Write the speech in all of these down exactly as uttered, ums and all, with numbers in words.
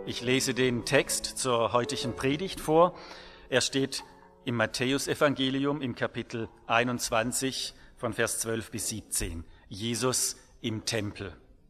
Ich lese den Text zur heutigen Predigt vor. Er steht im Matthäusevangelium im Kapitel einundzwanzig von Vers zwölf bis siebzehn. Jesus im Tempel.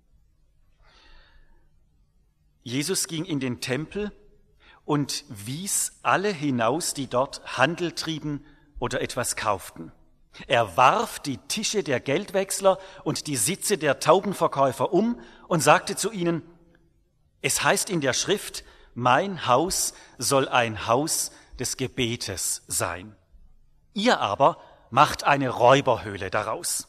Jesus ging in den Tempel und wies alle hinaus, die dort Handel trieben oder etwas kauften. Er warf die Tische der Geldwechsler und die Sitze der Taubenverkäufer um und sagte zu ihnen: Es heißt in der Schrift, mein Haus soll ein Haus des Gebetes sein. Ihr aber macht eine Räuberhöhle daraus.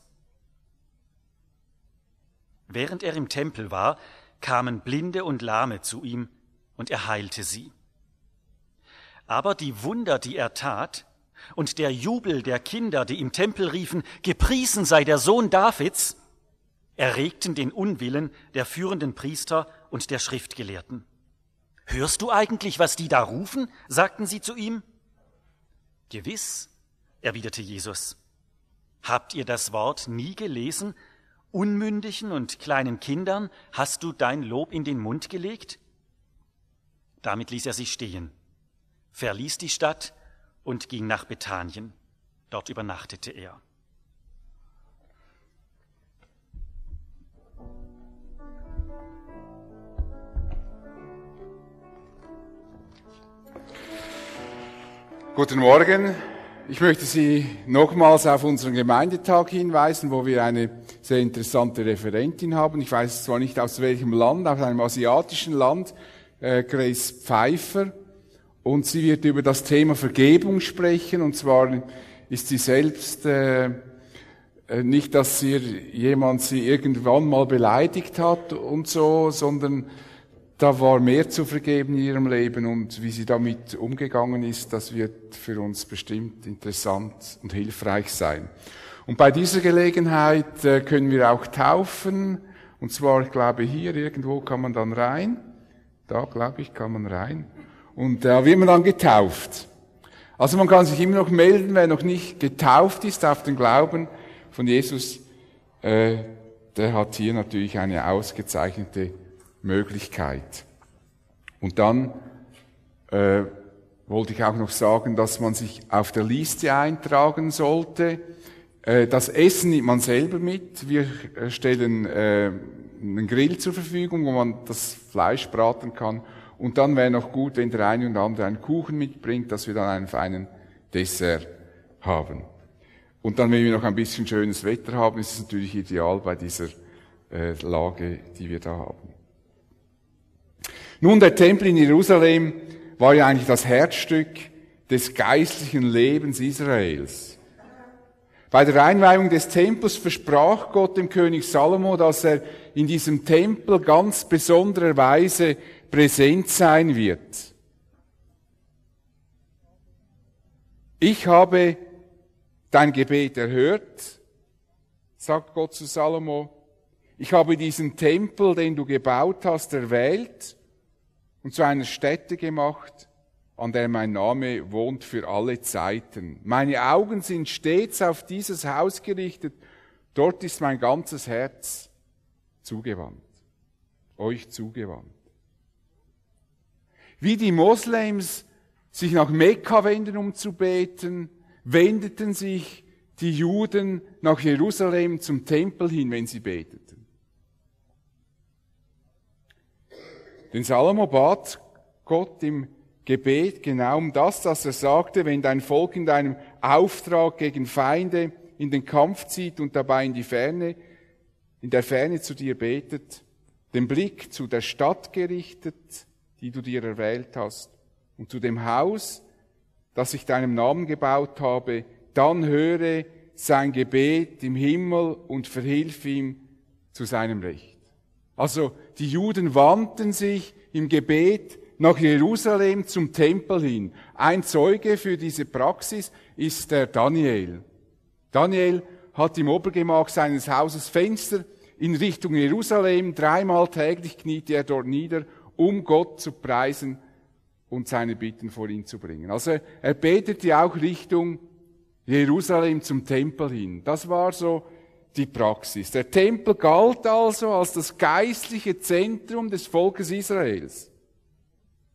Während er im Tempel war, kamen Blinde und Lahme zu ihm, und er heilte sie. Aber die Wunder, die er tat, und der Jubel der Kinder, die im Tempel riefen, gepriesen sei der Sohn Davids, erregten den Unwillen der führenden Priester und der Schriftgelehrten. Hörst du eigentlich, was die da rufen? Sagten sie zu ihm. Gewiss, erwiderte Jesus. Habt ihr das Wort nie gelesen? Unmündigen und kleinen Kindern hast du dein Lob in den Mund gelegt? Damit ließ er sie stehen, verließ die Stadt und ging nach Bethanien. Dort übernachtete er. Guten Morgen. Ich möchte Sie nochmals auf unseren Gemeindetag hinweisen, wo wir eine sehr interessante Referentin haben. Ich weiß zwar nicht aus welchem Land, aus einem asiatischen Land, äh, Grace Pfeiffer. Und sie wird über das Thema Vergebung sprechen. Und zwar ist sie selbst äh, nicht, dass sie jemand sie irgendwann mal beleidigt hat und so, sondern da war mehr zu vergeben in ihrem Leben, und wie sie damit umgegangen ist, das wird für uns bestimmt interessant und hilfreich sein. Und bei dieser Gelegenheit äh, können wir auch taufen, und zwar, ich glaube, hier irgendwo kann man dann rein. Da, glaube ich, kann man rein. Und da äh, wird man dann getauft. Also man kann sich immer noch melden, wer noch nicht getauft ist auf den Glauben von Jesus, äh, der hat hier natürlich eine ausgezeichnete Möglichkeit. Und dann äh, wollte ich auch noch sagen, dass man sich auf der Liste eintragen sollte. Äh, das Essen nimmt man selber mit. Wir stellen äh, einen Grill zur Verfügung, wo man das Fleisch braten kann. Und dann wäre noch gut, wenn der eine und andere einen Kuchen mitbringt, dass wir dann einen feinen Dessert haben. Und dann, wenn wir noch ein bisschen schönes Wetter haben, ist es natürlich ideal bei dieser äh, Lage, die wir da haben. Nun, der Tempel in Jerusalem war ja eigentlich das Herzstück des geistlichen Lebens Israels. Bei der Einweihung des Tempels versprach Gott dem König Salomo, dass er in diesem Tempel ganz besonderer Weise präsent sein wird. Ich habe dein Gebet erhört, sagt Gott zu Salomo. Ich habe diesen Tempel, den du gebaut hast, erwählt und zu einer Stätte gemacht, an der mein Name wohnt für alle Zeiten. Meine Augen sind stets auf dieses Haus gerichtet. Dort ist mein ganzes Herz zugewandt, euch zugewandt. Wie die Moslems sich nach Mekka wenden, um zu beten, wendeten sich die Juden nach Jerusalem zum Tempel hin, wenn sie beteten. Denn Salomo bat Gott im Gebet genau um das, dass er sagte, wenn dein Volk in deinem Auftrag gegen Feinde in den Kampf zieht und dabei in die Ferne, in der Ferne zu dir betet, den Blick zu der Stadt gerichtet, die du dir erwählt hast, und zu dem Haus, das ich deinem Namen gebaut habe, dann höre sein Gebet im Himmel und verhilf ihm zu seinem Recht. Also die Juden wandten sich im Gebet nach Jerusalem zum Tempel hin. Ein Zeuge für diese Praxis ist der Daniel. Daniel hat im Obergemach seines Hauses Fenster in Richtung Jerusalem. Dreimal täglich kniete er dort nieder, um Gott zu preisen und seine Bitten vor ihn zu bringen. Also er betete auch Richtung Jerusalem zum Tempel hin. Das war so die Praxis. Der Tempel galt also als das geistliche Zentrum des Volkes Israels.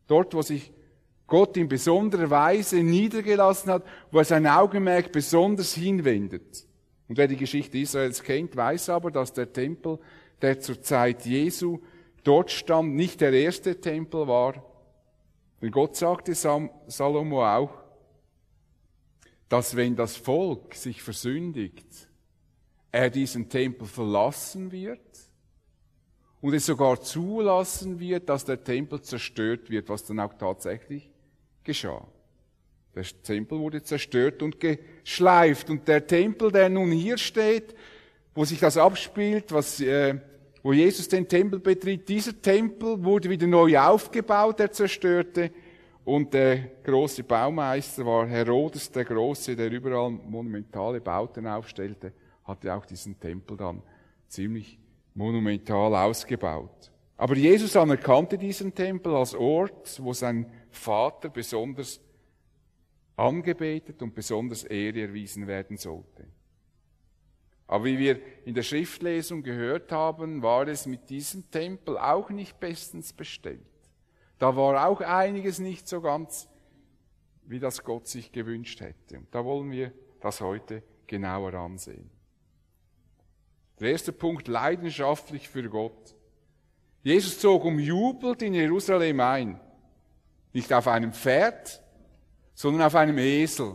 Dort, wo sich Gott in besonderer Weise niedergelassen hat, wo er sein Augenmerk besonders hinwendet. Und wer die Geschichte Israels kennt, weiß aber, dass der Tempel, der zur Zeit Jesu dort stand, nicht der erste Tempel war. Denn Gott sagte Salomo auch, dass wenn das Volk sich versündigt, er diesen Tempel verlassen wird und es sogar zulassen wird, dass der Tempel zerstört wird, was dann auch tatsächlich geschah. Der Tempel wurde zerstört und geschleift. Und der Tempel, der nun hier steht, wo sich das abspielt, was, äh, wo Jesus den Tempel betritt, dieser Tempel wurde wieder neu aufgebaut, der zerstörte. Und der große Baumeister war Herodes der Große, der überall monumentale Bauten aufstellte, hatte auch diesen Tempel dann ziemlich monumental ausgebaut. Aber Jesus anerkannte diesen Tempel als Ort, wo sein Vater besonders angebetet und besonders Ehre erwiesen werden sollte. Aber wie wir in der Schriftlesung gehört haben, war es mit diesem Tempel auch nicht bestens bestellt. Da war auch einiges nicht so ganz, wie das Gott sich gewünscht hätte. Und da wollen wir das heute genauer ansehen. Der erste Punkt, leidenschaftlich für Gott. Jesus zog umjubelt in Jerusalem ein. Nicht auf einem Pferd, sondern auf einem Esel.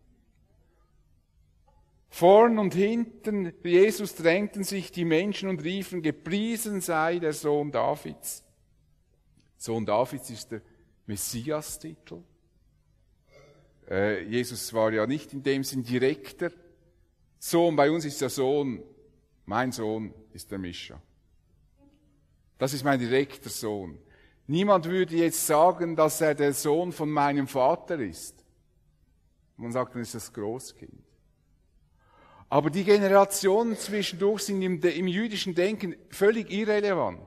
Vorn und hinten Jesus drängten sich die Menschen und riefen, gepriesen sei der Sohn Davids. Sohn Davids ist der Messias-Titel. Äh, Jesus war ja nicht in dem Sinn direkter Sohn. Bei uns ist der Sohn, mein Sohn ist der Mischa. Das ist mein direkter Sohn. Niemand würde jetzt sagen, dass er der Sohn von meinem Vater ist. Man sagt, dann ist das Großkind. Aber die Generationen zwischendurch sind im, im jüdischen Denken völlig irrelevant.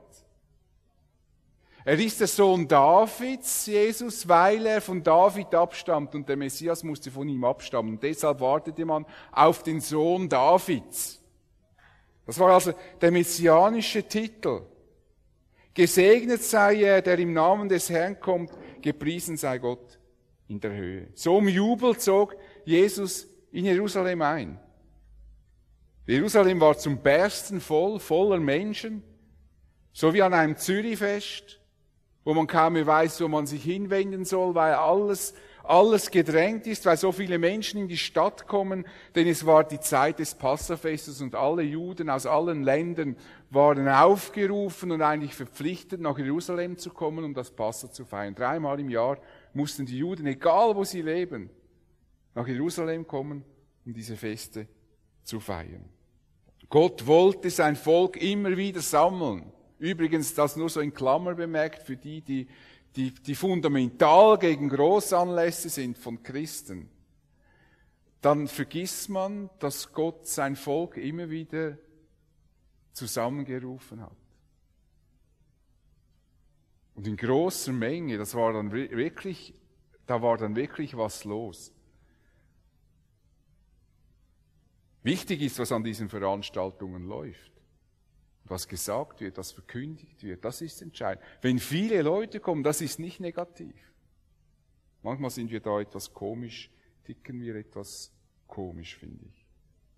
Er ist der Sohn Davids, Jesus, weil er von David abstammt und der Messias musste von ihm abstammen. Und deshalb wartete man auf den Sohn Davids. Das war also der messianische Titel. Gesegnet sei er, der im Namen des Herrn kommt, gepriesen sei Gott in der Höhe. So im Jubel zog Jesus in Jerusalem ein. Jerusalem war zum Bersten voll, voller Menschen, so wie an einem Zürichfest, wo man kaum mehr weiß, wo man sich hinwenden soll, weil alles, alles gedrängt ist, weil so viele Menschen in die Stadt kommen, denn es war die Zeit des Passafestes und alle Juden aus allen Ländern waren aufgerufen und eigentlich verpflichtet, nach Jerusalem zu kommen, um das Passa zu feiern. Dreimal im Jahr mussten die Juden, egal wo sie leben, nach Jerusalem kommen, um diese Feste zu feiern. Gott wollte sein Volk immer wieder sammeln. Übrigens, das nur so in Klammer bemerkt, für die, die, die, die fundamental gegen Großanlässe sind von Christen. Dann vergisst man, dass Gott sein Volk immer wieder zusammengerufen hat. Und in großer Menge, das war dann wirklich, da war dann wirklich was los. Wichtig ist, was an diesen Veranstaltungen läuft. Was gesagt wird, was verkündigt wird, das ist entscheidend. Wenn viele Leute kommen, das ist nicht negativ. Manchmal sind wir da etwas komisch, ticken wir etwas komisch, finde ich.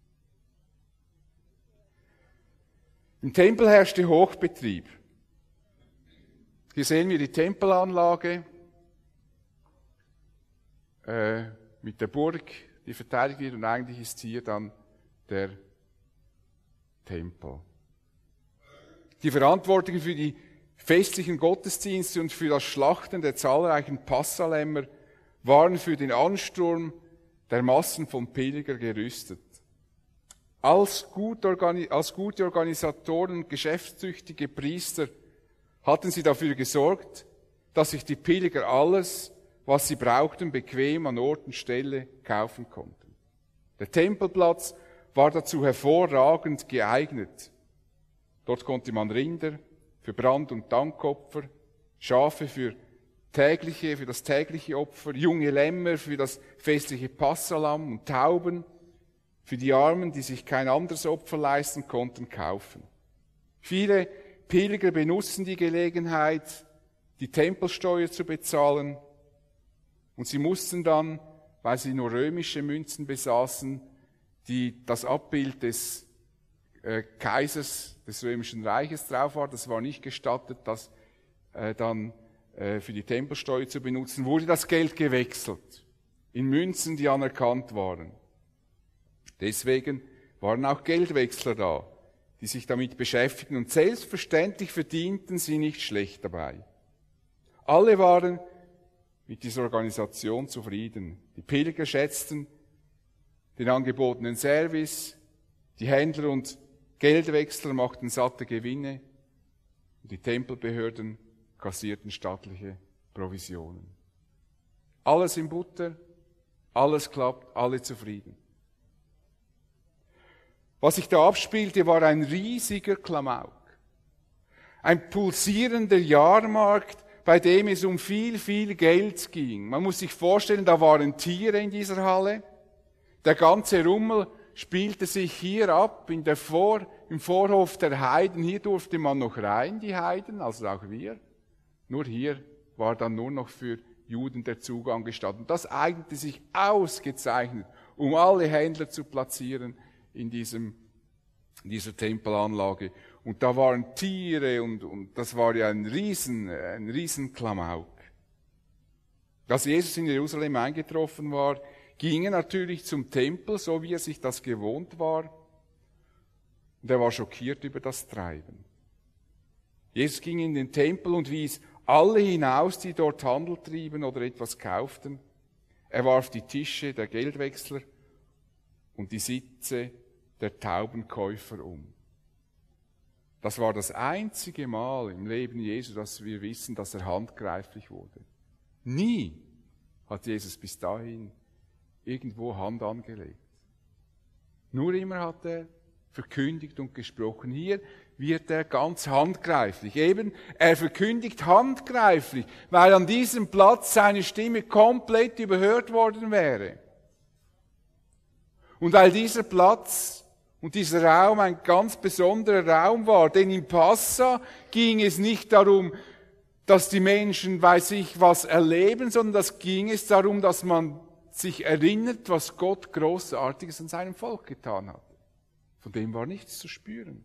Im Tempel herrschte Hochbetrieb. Hier sehen wir die Tempelanlage äh, mit der Burg, die verteidigt wird, und eigentlich ist hier dann der Tempel. Die Verantwortlichen für die festlichen Gottesdienste und für das Schlachten der zahlreichen Passalämmer waren für den Ansturm der Massen von Pilgern gerüstet. Als, gut organi- als gute Organisatoren und geschäftstüchtige Priester hatten sie dafür gesorgt, dass sich die Pilger alles, was sie brauchten, bequem an Ort und Stelle kaufen konnten. Der Tempelplatz war dazu hervorragend geeignet. Dort konnte man Rinder für Brand- und Dankopfer, Schafe für tägliche, für das tägliche Opfer, junge Lämmer für das festliche Passalamm und Tauben für die Armen, die sich kein anderes Opfer leisten konnten, kaufen. Viele Pilger benutzten die Gelegenheit, die Tempelsteuer zu bezahlen. Und sie mussten dann, weil sie nur römische Münzen besaßen, die das Abbild des äh, Kaisers des Römischen Reiches drauf war, das war nicht gestattet, das äh, dann äh, für die Tempelsteuer zu benutzen, wurde das Geld gewechselt in Münzen, die anerkannt waren. Deswegen waren auch Geldwechsler da, die sich damit beschäftigten, und selbstverständlich verdienten sie nicht schlecht dabei. Alle waren mit dieser Organisation zufrieden. Die Pilger schätzten den angebotenen Service, die Händler und Geldwechsler machten satte Gewinne und die Tempelbehörden kassierten stattliche Provisionen. Alles in Butter, alles klappt, alle zufrieden. Was sich da abspielte, war ein riesiger Klamauk. Ein pulsierender Jahrmarkt, bei dem es um viel, viel Geld ging. Man muss sich vorstellen, da waren Tiere in dieser Halle. Der ganze Rummel spielte sich hier ab, in der Vor, im Vorhof der Heiden. Hier durfte man noch rein, die Heiden, also auch wir. Nur hier war dann nur noch für Juden der Zugang gestattet. Das eignete sich ausgezeichnet, um alle Händler zu platzieren in diesem, in dieser Tempelanlage. Und da waren Tiere und, und das war ja ein Riesen, ein Riesenklamauk. Als Jesus in Jerusalem eingetroffen war, ging er natürlich zum Tempel, so wie er sich das gewohnt war. Und er war schockiert über das Treiben. Jesus ging in den Tempel und wies alle hinaus, die dort Handel trieben oder etwas kauften. Er warf die Tische der Geldwechsler und die Sitze der Taubenkäufer um. Das war das einzige Mal im Leben Jesu, dass wir wissen, dass er handgreiflich wurde. Nie hat Jesus bis dahin irgendwo Hand angelegt. Nur immer hat er verkündigt und gesprochen. Hier wird er ganz handgreiflich. Eben, er verkündigt handgreiflich, weil an diesem Platz seine Stimme komplett überhört worden wäre. Und weil dieser Platz und dieser Raum ein ganz besonderer Raum war, denn im Passa ging es nicht darum, dass die Menschen, weiß ich, was erleben, sondern das ging es darum, dass man sich erinnert, was Gott Großartiges an seinem Volk getan hat. Von dem war nichts zu spüren.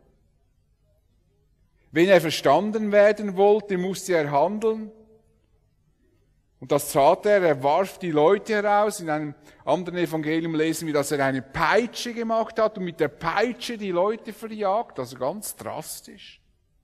Wenn er verstanden werden wollte, musste er handeln. Und das tat er, er warf die Leute heraus. In einem anderen Evangelium lesen wir, dass er eine Peitsche gemacht hat und mit der Peitsche die Leute verjagt, also ganz drastisch.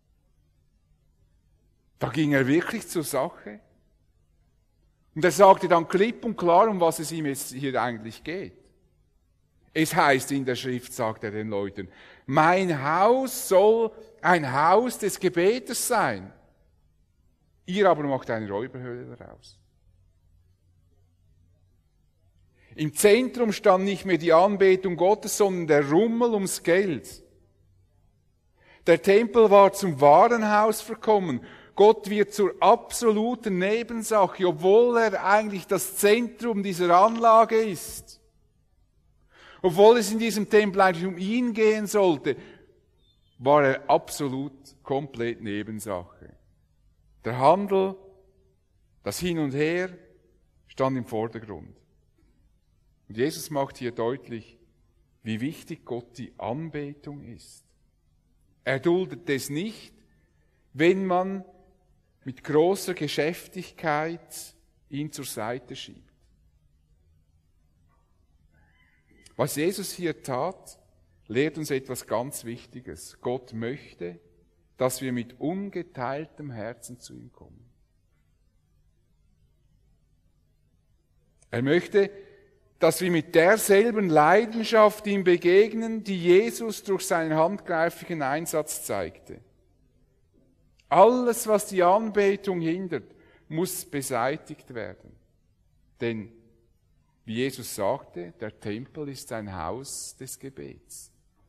Da ging er wirklich zur Sache. Und er sagte dann klipp und klar, um was es ihm jetzt hier eigentlich geht. Es heißt in der Schrift, sagt er den Leuten, mein Haus soll ein Haus des Gebetes sein. Ihr aber macht eine Räuberhöhle daraus. Im Zentrum stand nicht mehr die Anbetung Gottes, sondern der Rummel ums Geld. Der Tempel war zum Warenhaus verkommen. Gott wird zur absoluten Nebensache, obwohl er eigentlich das Zentrum dieser Anlage ist. Obwohl es in diesem Tempel eigentlich um ihn gehen sollte, war er absolut komplett Nebensache. Der Handel, das Hin und Her, stand im Vordergrund. Und Jesus macht hier deutlich, wie wichtig Gott die Anbetung ist. Er duldet es nicht, wenn man mit großer Geschäftigkeit ihn zur Seite schiebt. Was Jesus hier tat, lehrt uns etwas ganz Wichtiges. Gott möchte, dass wir mit ungeteiltem Herzen zu ihm kommen. Er möchte, dass wir mit derselben Leidenschaft ihm begegnen, die Jesus durch seinen handgreiflichen Einsatz zeigte. Alles, was die Anbetung hindert, muss beseitigt werden. Denn, wie Jesus sagte, der Tempel ist ein Haus des Gebets.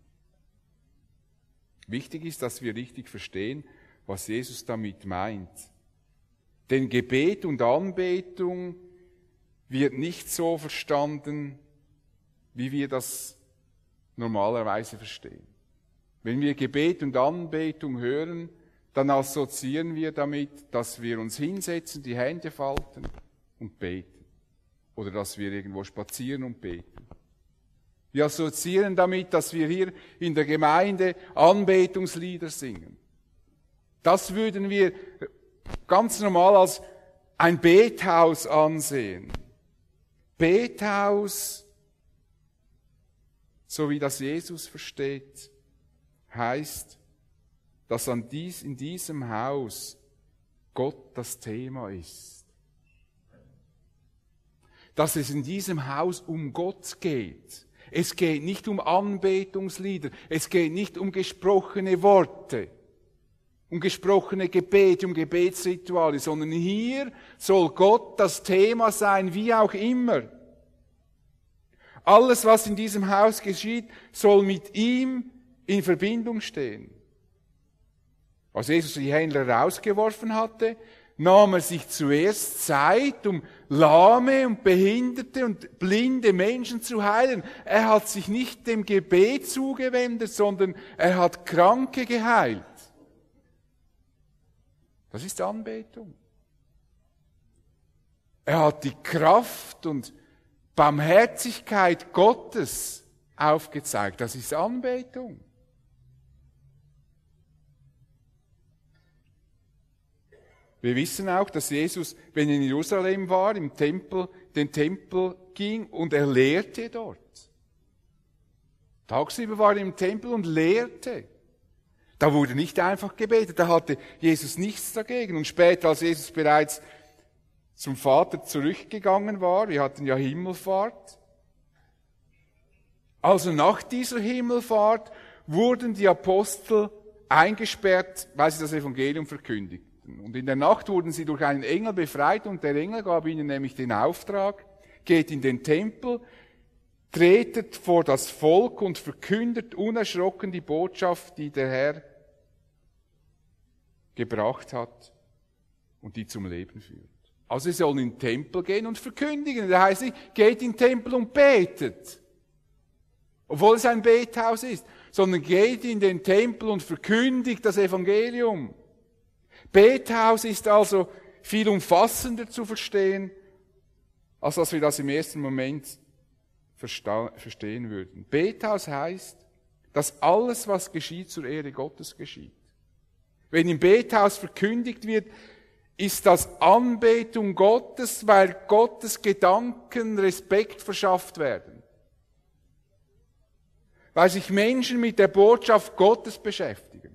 Wichtig ist, dass wir richtig verstehen, was Jesus damit meint. Denn Gebet und Anbetung wird nicht so verstanden, wie wir das normalerweise verstehen. Wenn wir Gebet und Anbetung hören, dann assoziieren wir damit, dass wir uns hinsetzen, die Hände falten und beten. Oder dass wir irgendwo spazieren und beten. Wir assoziieren damit, dass wir hier in der Gemeinde Anbetungslieder singen. Das würden wir ganz normal als ein Bethaus ansehen. Bethaus, so wie das Jesus versteht, heißt, dass an dies, in diesem Haus Gott das Thema ist. Dass es in diesem Haus um Gott geht. Es geht nicht um Anbetungslieder, es geht nicht um gesprochene Worte, um gesprochene Gebete, um Gebetsrituale, sondern hier soll Gott das Thema sein, wie auch immer. Alles, was in diesem Haus geschieht, soll mit ihm in Verbindung stehen. Als Jesus die Händler rausgeworfen hatte, nahm er sich zuerst Zeit, um lahme und behinderte und blinde Menschen zu heilen. Er hat sich nicht dem Gebet zugewendet, sondern er hat Kranke geheilt. Das ist Anbetung. Er hat die Kraft und Barmherzigkeit Gottes aufgezeigt. Das ist Anbetung. Wir wissen auch, dass Jesus, wenn er in Jerusalem war, im Tempel, den Tempel ging und er lehrte dort. Tagsüber war er im Tempel und lehrte. Da wurde nicht einfach gebetet, da hatte Jesus nichts dagegen. Und später, als Jesus bereits zum Vater zurückgegangen war, wir hatten ja Himmelfahrt, also nach dieser Himmelfahrt wurden die Apostel eingesperrt, weil sie das Evangelium verkündigten. Und in der Nacht wurden sie durch einen Engel befreit und der Engel gab ihnen nämlich den Auftrag, geht in den Tempel, tretet vor das Volk und verkündet unerschrocken die Botschaft, die der Herr gebracht hat und die zum Leben führt. Also sie sollen in den Tempel gehen und verkündigen. Das heißt nicht, geht in den Tempel und betet, obwohl es ein Bethaus ist, sondern geht in den Tempel und verkündigt das Evangelium. Bethaus ist also viel umfassender zu verstehen, als dass wir das im ersten Moment verstehen würden. Bethaus heißt, dass alles, was geschieht, zur Ehre Gottes geschieht. Wenn im Bethaus verkündigt wird, ist das Anbetung Gottes, weil Gottes Gedanken Respekt verschafft werden. Weil sich Menschen mit der Botschaft Gottes beschäftigen.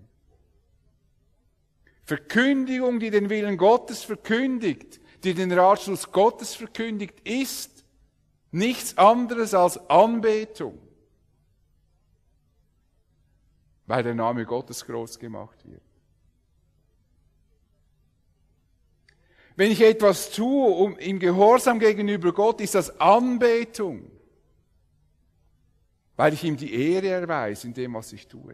Verkündigung, die den Willen Gottes verkündigt, die den Ratschluss Gottes verkündigt, ist nichts anderes als Anbetung, weil der Name Gottes groß gemacht wird. Wenn ich etwas tue um, im Gehorsam gegenüber Gott, ist das Anbetung, weil ich ihm die Ehre erweise in dem, was ich tue.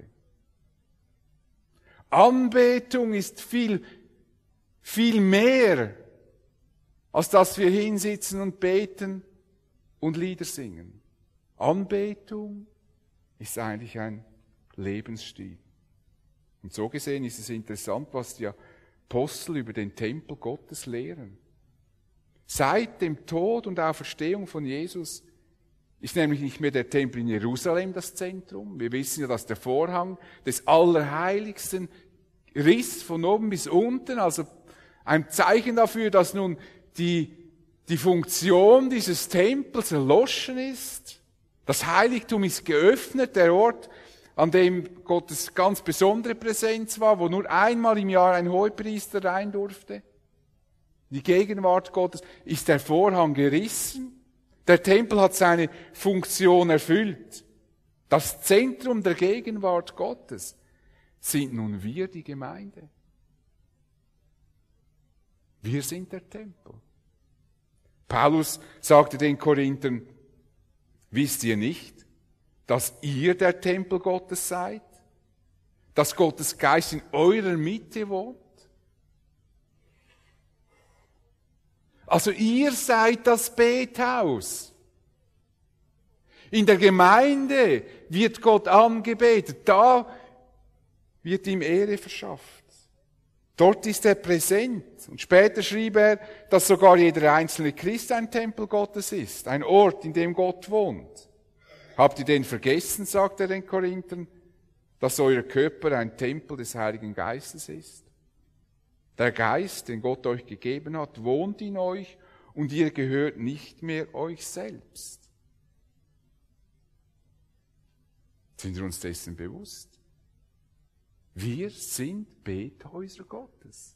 Anbetung ist viel, viel mehr, als dass wir hinsitzen und beten und Lieder singen. Anbetung ist eigentlich ein Lebensstil. Und so gesehen ist es interessant, was die Apostel über den Tempel Gottes lehren. Seit dem Tod und Auferstehung von Jesus ist nämlich nicht mehr der Tempel in Jerusalem das Zentrum. Wir wissen ja, dass der Vorhang des Allerheiligsten riss von oben bis unten, also ein Zeichen dafür, dass nun die, die Funktion dieses Tempels erloschen ist. Das Heiligtum ist geöffnet, der Ort, an dem Gottes ganz besondere Präsenz war, wo nur einmal im Jahr ein Hohepriester rein durfte. Die Gegenwart Gottes, ist der Vorhang gerissen. Der Tempel hat seine Funktion erfüllt. Das Zentrum der Gegenwart Gottes sind nun wir, die Gemeinde. Wir sind der Tempel. Paulus sagte den Korinthern, wisst ihr nicht, dass ihr der Tempel Gottes seid? Dass Gottes Geist in eurer Mitte wohnt? Also ihr seid das Bethaus. In der Gemeinde wird Gott angebetet. Da wird ihm Ehre verschafft. Dort ist er präsent. Und später schrieb er, dass sogar jeder einzelne Christ ein Tempel Gottes ist, ein Ort, in dem Gott wohnt. Habt ihr denn vergessen, sagt er den Korinthern, dass euer Körper ein Tempel des Heiligen Geistes ist? Der Geist, den Gott euch gegeben hat, wohnt in euch und ihr gehört nicht mehr euch selbst. Sind wir uns dessen bewusst? Wir sind Bethäuser Gottes.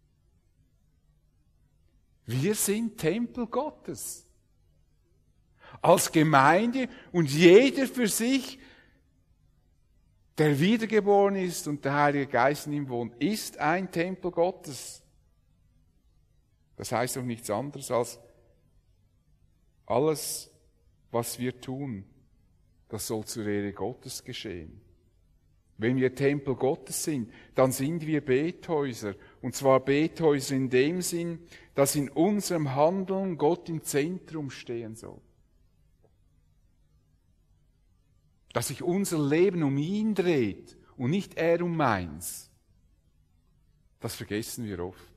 Wir sind Tempel Gottes. Als Gemeinde und jeder für sich, der wiedergeboren ist und der Heilige Geist in ihm wohnt, ist ein Tempel Gottes. Das heißt auch nichts anderes als alles, was wir tun, das soll zur Ehre Gottes geschehen. Wenn wir Tempel Gottes sind, dann sind wir Bethäuser. Und zwar Bethäuser in dem Sinn, dass in unserem Handeln Gott im Zentrum stehen soll. Dass sich unser Leben um ihn dreht und nicht er um meins. Das vergessen wir oft.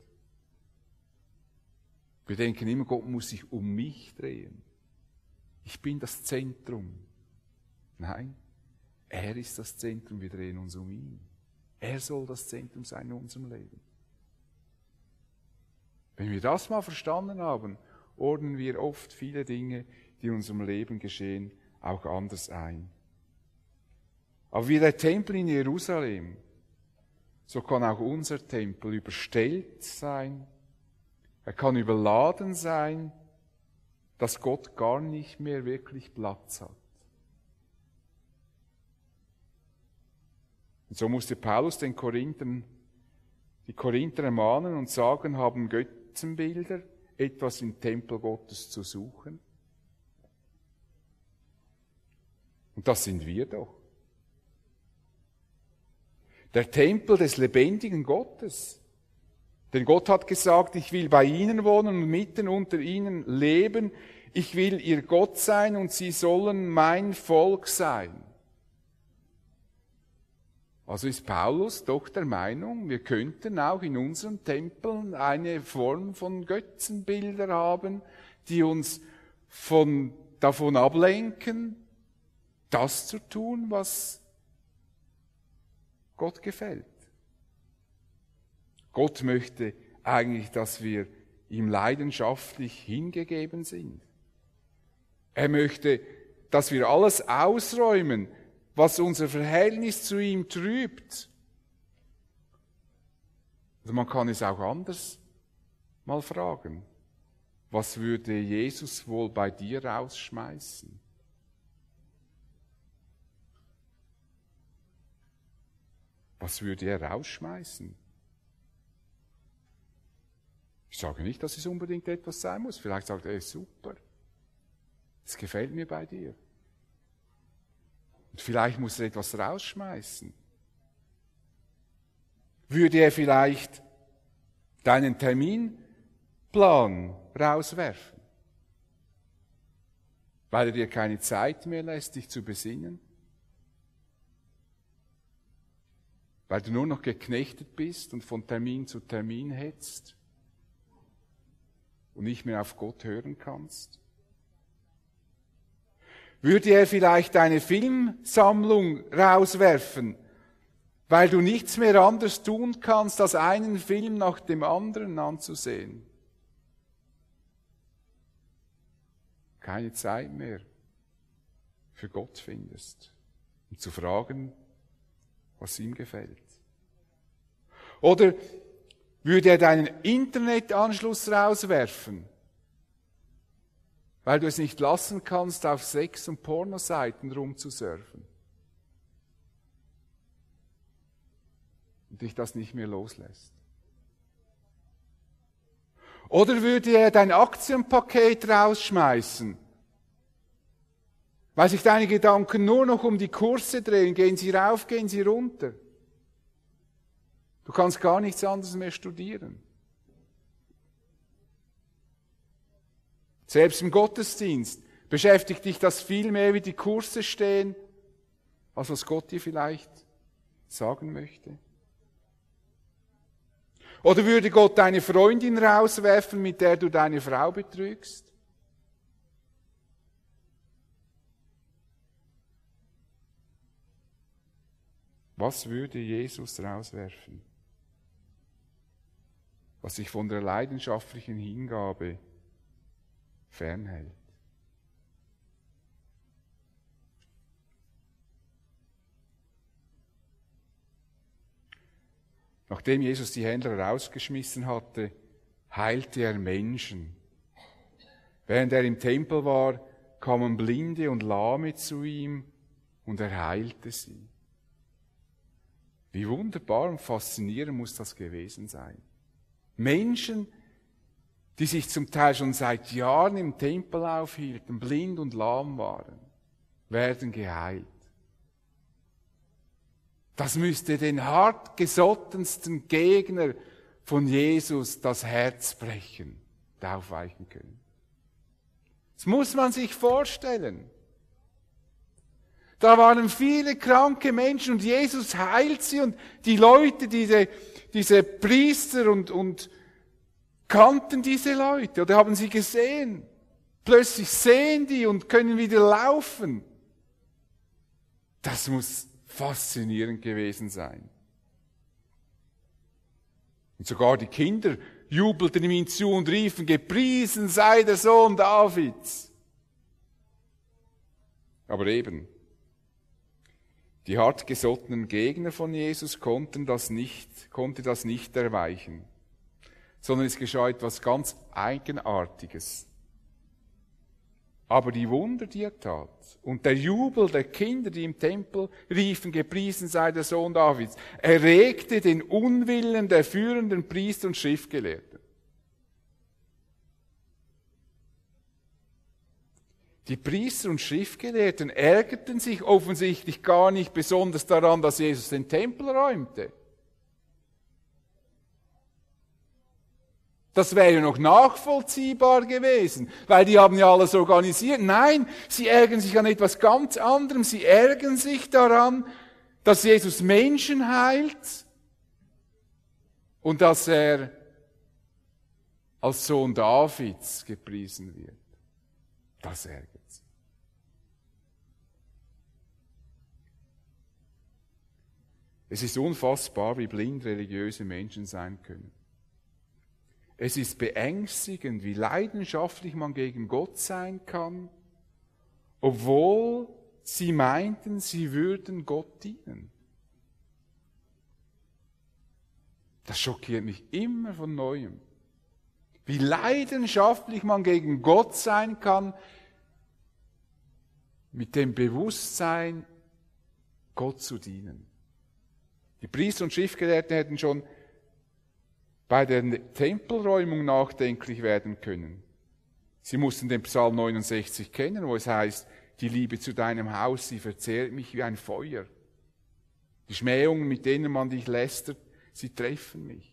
Wir denken immer, Gott muss sich um mich drehen. Ich bin das Zentrum. Nein. Er ist das Zentrum, wir drehen uns um ihn. Er soll das Zentrum sein in unserem Leben. Wenn wir das mal verstanden haben, ordnen wir oft viele Dinge, die in unserem Leben geschehen, auch anders ein. Aber wie der Tempel in Jerusalem, so kann auch unser Tempel überstellt sein, er kann überladen sein, dass Gott gar nicht mehr wirklich Platz hat. Und so musste Paulus den Korinthern, die Korinther ermahnen und sagen, haben Götzenbilder etwas im Tempel Gottes zu suchen? Und das sind wir doch. Der Tempel des lebendigen Gottes. Denn Gott hat gesagt, ich will bei ihnen wohnen und mitten unter ihnen leben. Ich will ihr Gott sein und sie sollen mein Volk sein. Also ist Paulus doch der Meinung, wir könnten auch in unseren Tempeln eine Form von Götzenbilder haben, die uns von, davon ablenken, das zu tun, was Gott gefällt. Gott möchte eigentlich, dass wir ihm leidenschaftlich hingegeben sind. Er möchte, dass wir alles ausräumen, was unser Verhältnis zu ihm trübt. Also man kann es auch anders mal fragen. Was würde Jesus wohl bei dir rausschmeißen? Was würde er rausschmeißen? Ich sage nicht, dass es unbedingt etwas sein muss. Vielleicht sagt er, super, es gefällt mir bei dir. Und vielleicht muss er etwas rausschmeißen. Würde er vielleicht deinen Terminplan rauswerfen, weil er dir keine Zeit mehr lässt, dich zu besinnen? Weil du nur noch geknechtet bist und von Termin zu Termin hetzt und nicht mehr auf Gott hören kannst? Würde er vielleicht deine Filmsammlung rauswerfen, weil du nichts mehr anderes tun kannst, als einen Film nach dem anderen anzusehen? Keine Zeit mehr für Gott findest, um zu fragen, was ihm gefällt. Oder würde er deinen Internetanschluss rauswerfen, weil du es nicht lassen kannst, auf Sex- und Pornoseiten rumzusurfen und dich das nicht mehr loslässt? Oder würde er dein Aktienpaket rausschmeißen, weil sich deine Gedanken nur noch um die Kurse drehen, gehen sie rauf, gehen sie runter. Du kannst gar nichts anderes mehr studieren. Selbst im Gottesdienst beschäftigt dich das viel mehr, wie die Kurse stehen, als was Gott dir vielleicht sagen möchte. Oder würde Gott deine Freundin rauswerfen, mit der du deine Frau betrügst? Was würde Jesus rauswerfen, was sich von der leidenschaftlichen Hingabe fernhält? Nachdem Jesus die Händler rausgeschmissen hatte, heilte er Menschen. Während er im Tempel war, kamen Blinde und Lahme zu ihm und er heilte sie. Wie wunderbar und faszinierend muss das gewesen sein. Menschen, die sich zum Teil schon seit Jahren im Tempel aufhielten, blind und lahm waren, werden geheilt. Das müsste den hartgesottensten Gegner von Jesus das Herz brechen und aufweichen können. Das muss man sich vorstellen. Da waren viele kranke Menschen und Jesus heilt sie und die Leute, diese, diese Priester und, und kannten diese Leute oder haben sie gesehen. Plötzlich sehen die und können wieder laufen. Das muss faszinierend gewesen sein. Und sogar die Kinder jubelten ihm zu und riefen, gepriesen sei der Sohn Davids. Aber eben, die hartgesottenen Gegner von Jesus konnten das nicht, konnte das nicht erweichen, sondern es geschah etwas ganz Eigenartiges. Aber die Wunder, die er tat, und der Jubel der Kinder, die im Tempel riefen, gepriesen sei der Sohn Davids, erregte den Unwillen der führenden Priester und Schriftgelehrten. Die Priester und Schriftgelehrten ärgerten sich offensichtlich gar nicht besonders daran, dass Jesus den Tempel räumte. Das wäre noch nachvollziehbar gewesen, weil die haben ja alles organisiert. Nein, sie ärgern sich an etwas ganz anderem. Sie ärgern sich daran, dass Jesus Menschen heilt und dass er als Sohn Davids gepriesen wird. Das ärgert sie. Es ist unfassbar, wie blind religiöse Menschen sein können. Es ist beängstigend, wie leidenschaftlich man gegen Gott sein kann, obwohl sie meinten, sie würden Gott dienen. Das schockiert mich immer von Neuem. Wie leidenschaftlich man gegen Gott sein kann, mit dem Bewusstsein, Gott zu dienen. Die Priester und Schriftgelehrten hätten schon bei der Tempelräumung nachdenklich werden können. Sie mussten den Psalm neunundsechzig kennen, wo es heißt, die Liebe zu deinem Haus, sie verzehrt mich wie ein Feuer. Die Schmähungen, mit denen man dich lästert, sie treffen mich.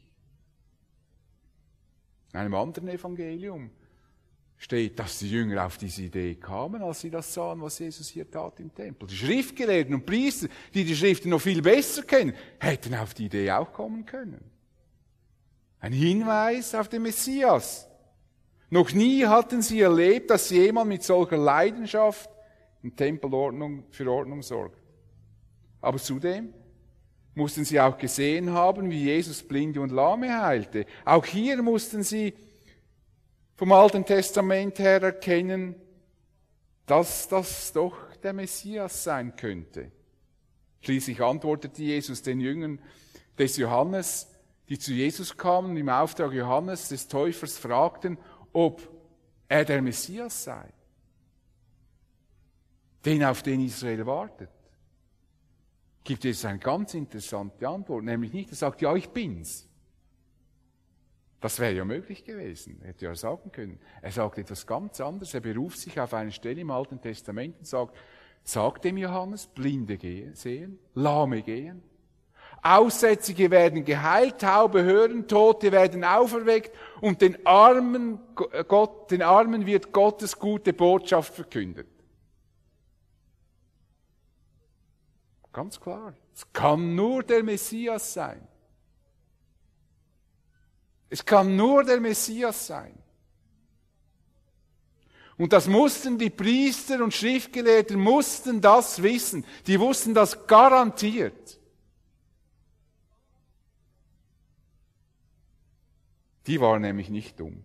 In einem anderen Evangelium steht, dass die Jünger auf diese Idee kamen, als sie das sahen, was Jesus hier tat im Tempel. Die Schriftgelehrten und Priester, die die Schriften noch viel besser kennen, hätten auf die Idee auch kommen können. Ein Hinweis auf den Messias. Noch nie hatten sie erlebt, dass jemand mit solcher Leidenschaft im Tempel Ordnung, für Ordnung sorgt. Aber zudem mussten sie auch gesehen haben, wie Jesus Blinde und Lahme heilte. Auch hier mussten sie vom Alten Testament her erkennen, dass das doch der Messias sein könnte. Schließlich antwortete Jesus den Jüngern des Johannes, die zu Jesus kamen, im Auftrag Johannes des Täufers fragten, ob er der Messias sei, den auf den Israel wartet. Gibt es eine ganz interessante Antwort, nämlich nicht, er sagt, ja, ich bin's. Das wäre ja möglich gewesen, hätte er sagen können. Er sagt etwas ganz anderes, er beruft sich auf eine Stelle im Alten Testament und sagt, sagt dem Johannes, Blinde gehen, sehen, Lahme gehen, Aussätzige werden geheilt, Taube hören, Tote werden auferweckt und den Armen, Gott, den Armen wird Gottes gute Botschaft verkündet. Ganz klar, es kann nur der Messias sein. Es kann nur der Messias sein. Und das mussten die Priester und Schriftgelehrten, mussten das wissen. Die wussten das garantiert. Die waren nämlich nicht dumm.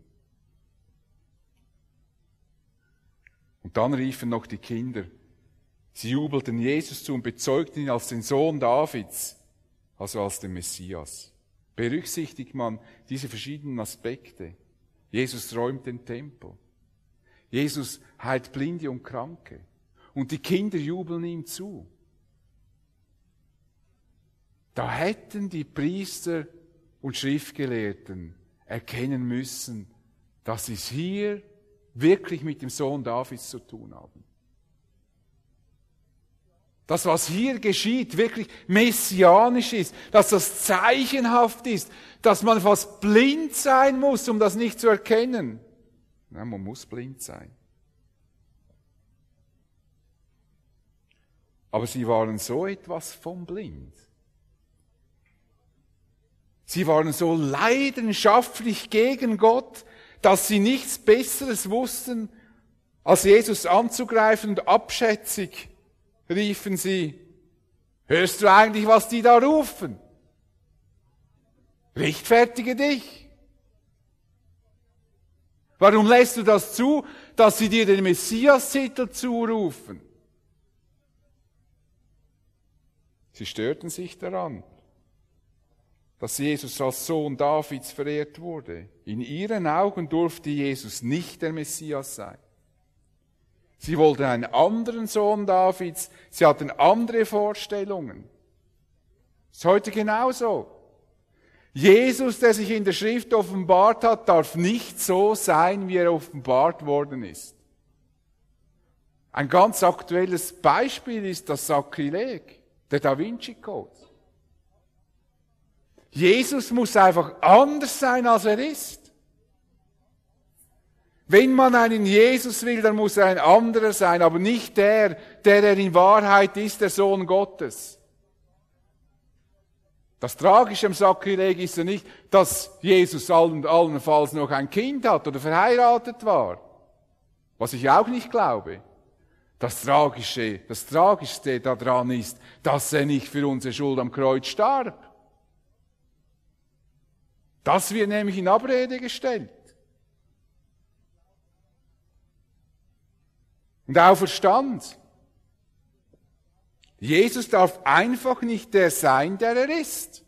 Und dann riefen noch die Kinder. Sie jubelten Jesus zu und bezeugten ihn als den Sohn Davids, also als den Messias. Berücksichtigt man diese verschiedenen Aspekte. Jesus räumt den Tempel. Jesus heilt Blinde und Kranke. Und die Kinder jubeln ihm zu. Da hätten die Priester und Schriftgelehrten erkennen müssen, dass sie es hier wirklich mit dem Sohn Davids zu tun haben. Das, was hier geschieht, wirklich messianisch ist, dass das zeichenhaft ist, dass man fast blind sein muss, um das nicht zu erkennen. Nein, man muss blind sein. Aber sie waren so etwas von blind. Sie waren so leidenschaftlich gegen Gott, dass sie nichts Besseres wussten, als Jesus anzugreifen, und abschätzig riefen sie: Hörst du eigentlich, was die da rufen? Rechtfertige dich. Warum lässt du das zu, dass sie dir den Messias-Titel zurufen? Sie störten sich daran, dass Jesus als Sohn Davids verehrt wurde. In ihren Augen durfte Jesus nicht der Messias sein. Sie wollten einen anderen Sohn Davids, sie hatten andere Vorstellungen. Ist heute genauso. Jesus, der sich in der Schrift offenbart hat, darf nicht so sein, wie er offenbart worden ist. Ein ganz aktuelles Beispiel ist das Sakrileg, der Da Vinci Code. Jesus muss einfach anders sein, als er ist. Wenn man einen Jesus will, dann muss er ein anderer sein, aber nicht der, der er in Wahrheit ist, der Sohn Gottes. Das Tragische am Sakrileg ist ja nicht, dass Jesus allen, allenfalls noch ein Kind hat oder verheiratet war, was ich auch nicht glaube. Das Tragische, das Tragischste daran ist, dass er nicht für unsere Schuld am Kreuz starb. Das wird nämlich in Abrede gestellt. Und auferstand. Jesus darf einfach nicht der sein, der er ist.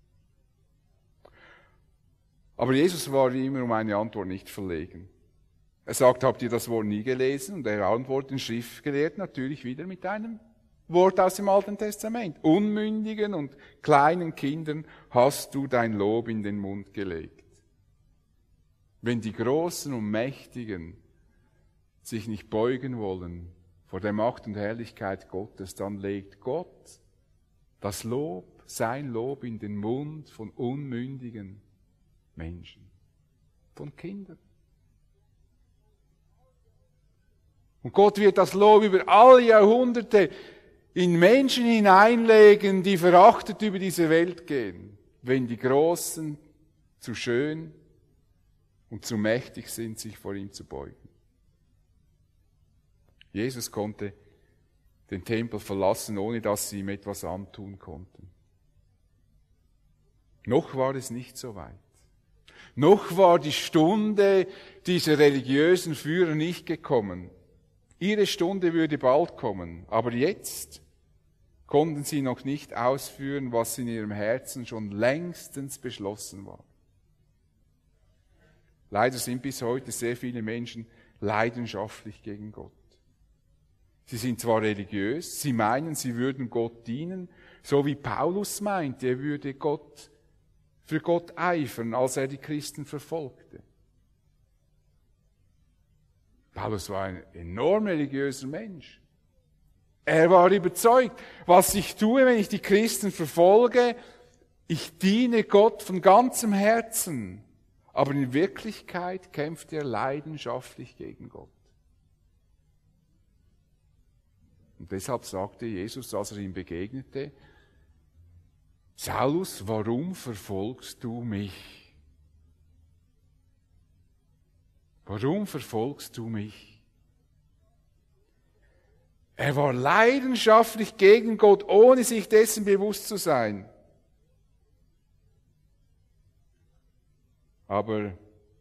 Aber Jesus war wie immer um eine Antwort nicht verlegen. Er sagt, habt ihr das Wort nie gelesen? Und er antwortet den Schriftgelehrten natürlich wieder mit einem Wort aus dem Alten Testament. Unmündigen und kleinen Kindern hast du dein Lob in den Mund gelegt. Wenn die Großen und Mächtigen sich nicht beugen wollen vor der Macht und Herrlichkeit Gottes, dann legt Gott das Lob, sein Lob in den Mund von unmündigen Menschen, von Kindern. Und Gott wird das Lob über alle Jahrhunderte in Menschen hineinlegen, die verachtet über diese Welt gehen, wenn die Großen zu schön und zu mächtig sind, sich vor ihm zu beugen. Jesus konnte den Tempel verlassen, ohne dass sie ihm etwas antun konnten. Noch war es nicht so weit. Noch war die Stunde dieser religiösen Führer nicht gekommen. Ihre Stunde würde bald kommen, aber jetzt konnten sie noch nicht ausführen, was in ihrem Herzen schon längstens beschlossen war. Leider sind bis heute sehr viele Menschen leidenschaftlich gegen Gott. Sie sind zwar religiös, sie meinen, sie würden Gott dienen, so wie Paulus meint, er würde Gott, für Gott eifern, als er die Christen verfolgte. Paulus war ein enorm religiöser Mensch. Er war überzeugt, was ich tue, wenn ich die Christen verfolge, ich diene Gott von ganzem Herzen. Aber in Wirklichkeit kämpft er leidenschaftlich gegen Gott. Und deshalb sagte Jesus, als er ihm begegnete, Saulus, warum verfolgst du mich? warum verfolgst du mich? Er war leidenschaftlich gegen Gott, ohne sich dessen bewusst zu sein. Aber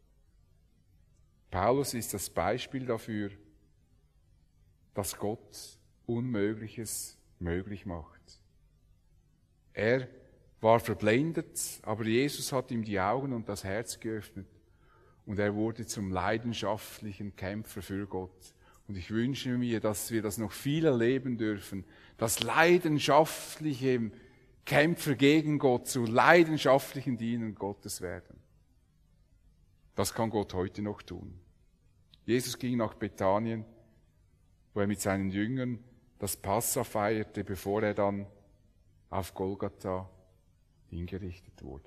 Paulus ist das Beispiel dafür, dass Gott Unmögliches möglich macht. Er war verblendet, aber Jesus hat ihm die Augen und das Herz geöffnet und er wurde zum leidenschaftlichen Kämpfer für Gott. Und ich wünsche mir, dass wir das noch viel erleben dürfen, dass leidenschaftliche Kämpfer gegen Gott zu leidenschaftlichen Dienern Gottes werden. Das kann Gott heute noch tun. Jesus ging nach Bethanien, wo er mit seinen Jüngern das Passa feierte, bevor er dann auf Golgatha hingerichtet wurde.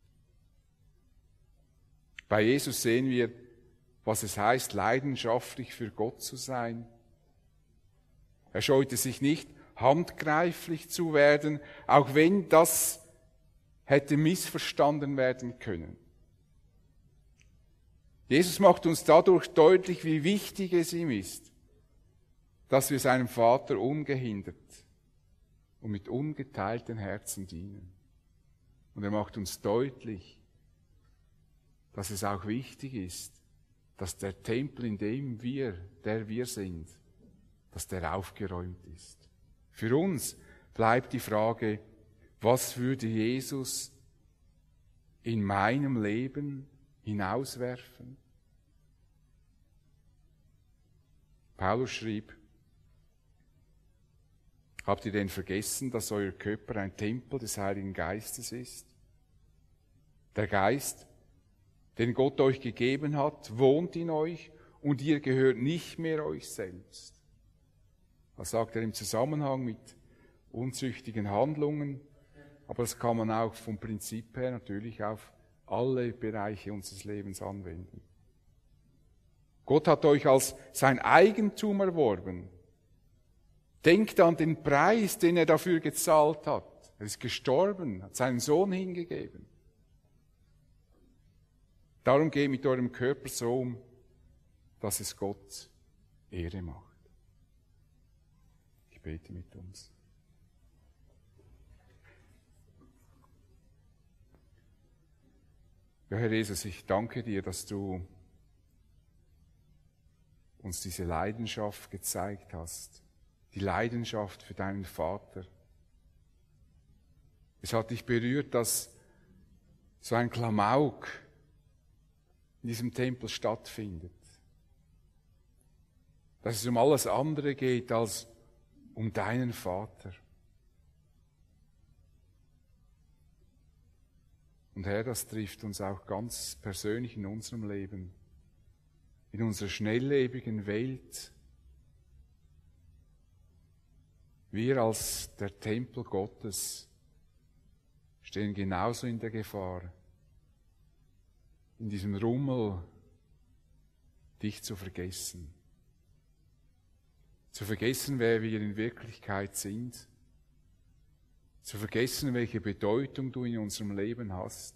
Bei Jesus sehen wir, was es heißt, leidenschaftlich für Gott zu sein. Er scheute sich nicht, handgreiflich zu werden, auch wenn das hätte missverstanden werden können. Jesus macht uns dadurch deutlich, wie wichtig es ihm ist, dass wir seinem Vater ungehindert und mit ungeteilten Herzen dienen. Und er macht uns deutlich, dass es auch wichtig ist, dass der Tempel, in dem wir, der wir sind, dass der aufgeräumt ist. Für uns bleibt die Frage, was würde Jesus in meinem Leben hinauswerfen? Paulus schrieb, habt ihr denn vergessen, dass euer Körper ein Tempel des Heiligen Geistes ist? Der Geist, den Gott euch gegeben hat, wohnt in euch und ihr gehört nicht mehr euch selbst. Das sagt er im Zusammenhang mit unzüchtigen Handlungen, aber das kann man auch vom Prinzip her natürlich auf alle Bereiche unseres Lebens anwenden. Gott hat euch als sein Eigentum erworben. Denkt an den Preis, den er dafür gezahlt hat. Er ist gestorben, hat seinen Sohn hingegeben. Darum geht mit eurem Körper so um, dass es Gott Ehre macht. Ich bete mit uns. Ja, Herr Jesus, ich danke dir, dass du uns diese Leidenschaft gezeigt hast. Die Leidenschaft für deinen Vater. Es hat dich berührt, dass so ein Klamauk in diesem Tempel stattfindet. Dass es um alles andere geht als um deinen Vater. Und Herr, das trifft uns auch ganz persönlich in unserem Leben. In unserer schnelllebigen Welt. Wir als der Tempel Gottes stehen genauso in der Gefahr, in diesem Rummel dich zu vergessen. Zu vergessen, wer wir in Wirklichkeit sind. Zu vergessen, welche Bedeutung du in unserem Leben hast.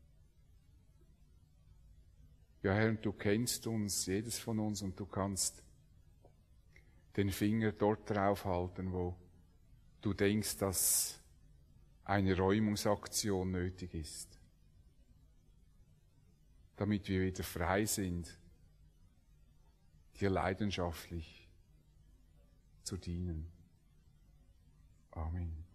Ja, Herr, du kennst uns, jedes von uns, und du kannst den Finger dort drauf halten, wo du denkst, dass eine Räumungsaktion nötig ist, damit wir wieder frei sind, dir leidenschaftlich zu dienen. Amen.